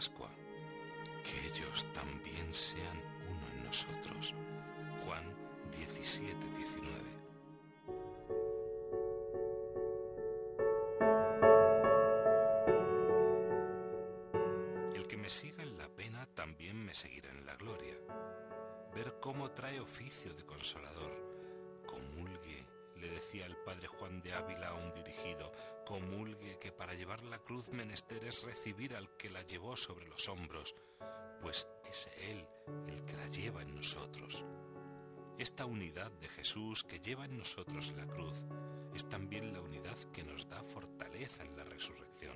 Pascua, que ellos también sean uno en nosotros. Juan 17:19. El que me siga en la pena también me seguirá en la gloria. Ver cómo trae oficio de consolador. Comulgue, le decía el padre Juan de Ávila a un dirigido, comulgue, que para llevar la cruz menester es recibir al que la llevó sobre los hombros, pues es Él el que la lleva en nosotros. Esta unidad de Jesús que lleva en nosotros la cruz es también la unidad que nos da fortaleza en la resurrección.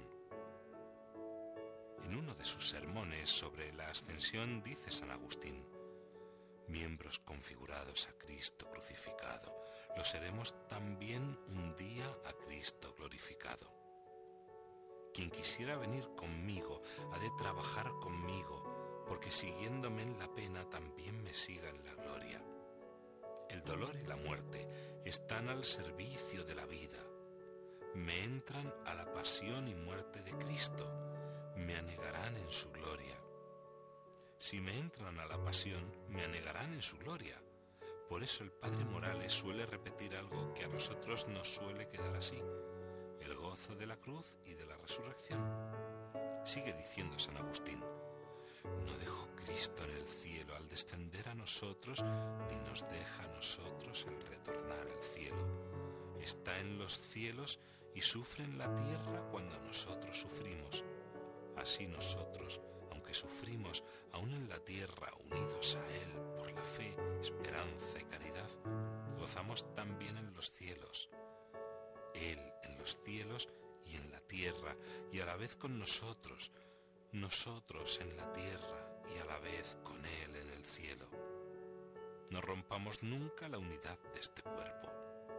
En uno de sus sermones sobre la ascensión dice San Agustín: miembros configurados a Cristo crucificado, lo seremos también un día a Cristo glorificado. Quien quisiera venir conmigo ha de trabajar conmigo, porque siguiéndome en la pena también me siga en la gloria. El dolor y la muerte están al servicio de la vida. Me entran a la pasión y muerte de Cristo, me anegarán en su gloria. Si me entran a la pasión, me anegarán en su gloria. Por eso el padre Morales suele repetir algo que a nosotros nos suele quedar así: el gozo de la cruz y de la resurrección. Sigue diciendo San Agustín: no dejó Cristo en el cielo al descender a nosotros, ni nos deja a nosotros al retornar al cielo. Está en los cielos y sufre en la tierra cuando nosotros sufrimos. Así nosotros, aunque sufrimos aún en la tierra, unidos a Él por la fe, esperanza y caridad, gozamos también en los cielos. Él en los cielos y en la tierra, y a la vez con nosotros, nosotros en la tierra y a la vez con Él en el cielo. No rompamos nunca la unidad de este cuerpo.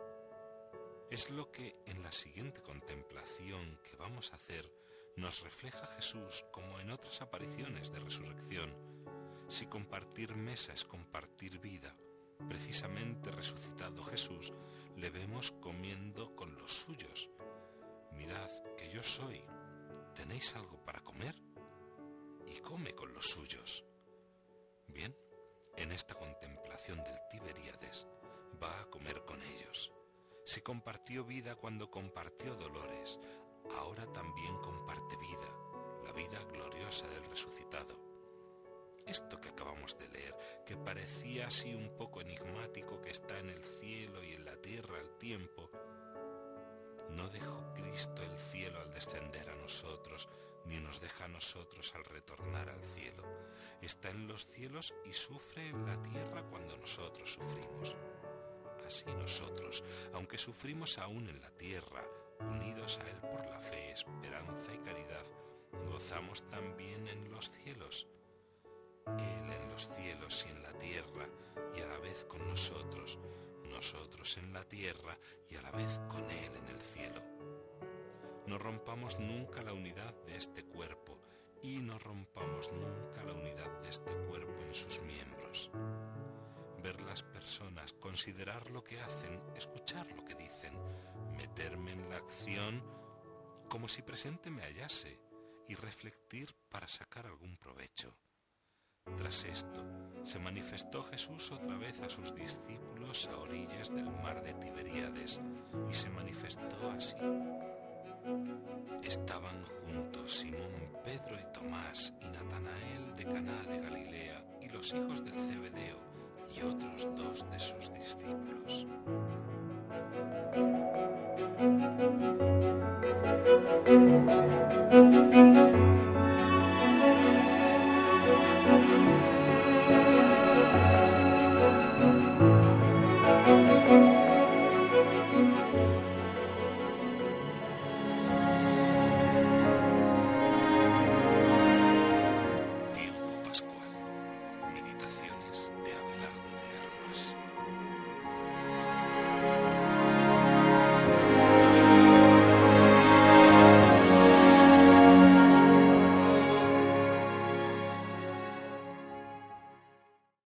Es lo que en la siguiente contemplación que vamos a hacer nos refleja Jesús como en otras apariciones de resurrección. Si compartir mesa es compartir vida, precisamente resucitado Jesús, le vemos comiendo con los suyos. Mirad que yo soy, ¿tenéis algo para comer? Y come con los suyos. Bien, en esta contemplación del Tiberíades va a comer con ellos. Se compartió vida cuando compartió dolores, ahora también comparte vida, la vida gloriosa del resucitado. Esto que acabamos de leer, que parecía así un poco enigmático, que está en el cielo y en la tierra al tiempo, no dejó Cristo el cielo al descender a nosotros, ni nos deja a nosotros al retornar al cielo. Está en los cielos y sufre en la tierra cuando nosotros sufrimos. Así nosotros, aunque sufrimos aún en la tierra, unidos a Él por la fe, esperanza y caridad, gozamos también en los cielos. Él en los cielos y en la tierra, y a la vez con nosotros, nosotros en la tierra y a la vez con Él en el cielo. No rompamos nunca la unidad de este cuerpo, y no rompamos nunca la unidad de este cuerpo en sus miembros. Ver las personas, considerar lo que hacen, escuchar lo que dicen, meterme en la acción como si presente me hallase y reflectir para sacar algún provecho. Tras esto, se manifestó Jesús otra vez a sus discípulos a orillas del mar de Tiberíades, y se manifestó así. Estaban juntos Simón, Pedro y Tomás, y Natanael de Caná de Galilea, y los hijos del Zebedeo, y otros 2 de sus discípulos.